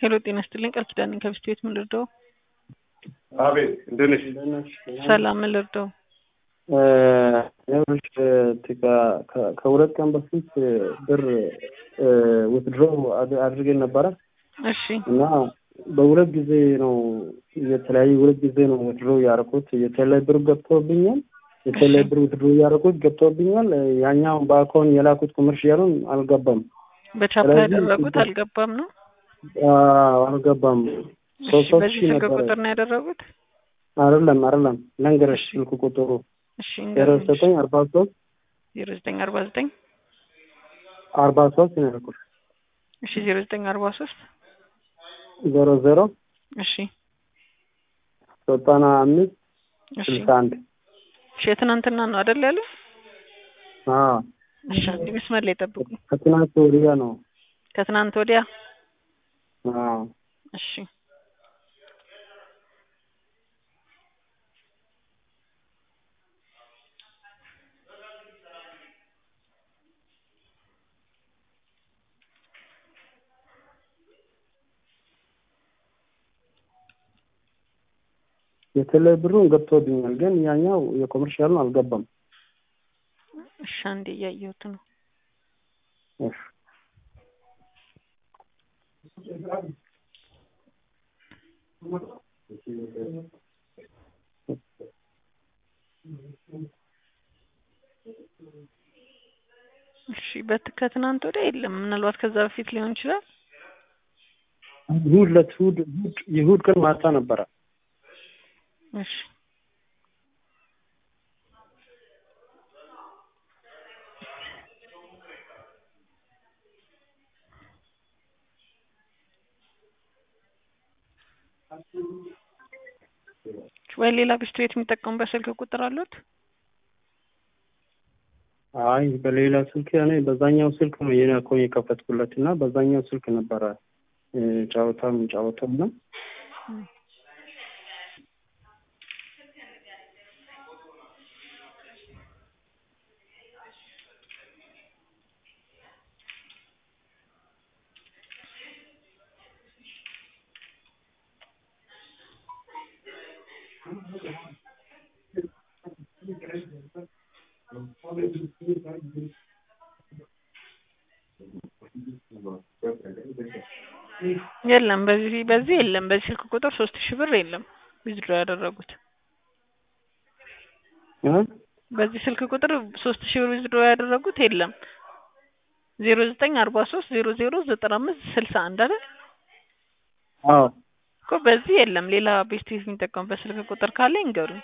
ሄሎ ጤና ይስጥልኝ ቃል ኪዳን ነኝ ከብስት ቤት ምን ልርዳው? አቤት እንደነሽ ሰላም ምን ልርዳው? ያውልሽ ከሁለት ቀን በፊት ብር withdraw አድርገን ነበር። እሺ እና በሁለት ጊዜ ነው ሁለት ጊዜ ነው withdraw ያደረኩት። የተለያየ ብር ገብቶብኛል። የተለያየ ብር withdraw ያደረኩት ገብቶብኛል። ያኛው በአካውንት የላኩት ኮመርሻሉን አልገባም። በቻፓ ያደረጉት አልገባም ነው? አልገባም። በዚህ ስልክ ቁጥር ነው ያደረጉት? አይደለም ለንገርሽ ስልክ ቁጥሩ እሺ 0943 0949 43 ነው ያልኩት። እሺ 0943 00 እሺ 95 እሺ 61 ትናንትና ነው አይደል ያለው? እሺ መስመር ላይ ጠብቁ። ከትናንት ወዲያ ነው። ከትናንት ወዲያ? እሺ የተለያየ ብሩን ገብቶብኛል ግን ያኛው የኮመርሻሉን አልገባም። እሺ አንዴ እያየሁት ነው። እሺ እሺ ከትናንት ወዲያ የለም። ምናልባት ከዛ በፊት ሊሆን ይችላል። ይሁድ ቀን ማታ ነበረ። እሺ ወይ ሌላ ብስት ቤት የሚጠቀሙበት ስልክ ቁጥር አሉት? አይ በሌላ ስልክ እኔ በዛኛው ስልክ ነው የኔ አካውንት የከፈትኩለትና በዛኛው ስልክ ነበረ ጫወታውና የለም በዚህ የለም። በዚህ ስልክ ቁጥር 3000 ብር የለም withdraw ያደረጉት። በዚህ ስልክ ቁጥር 3000 ብር withdraw ያደረጉት የለም። 0943 0095 61 አይደል? አዎ እኮ በዚህ የለም። ሌላ ቤስት የሚጠቀሙበት ስልክ ቁጥር ካለ ይንገሩኝ።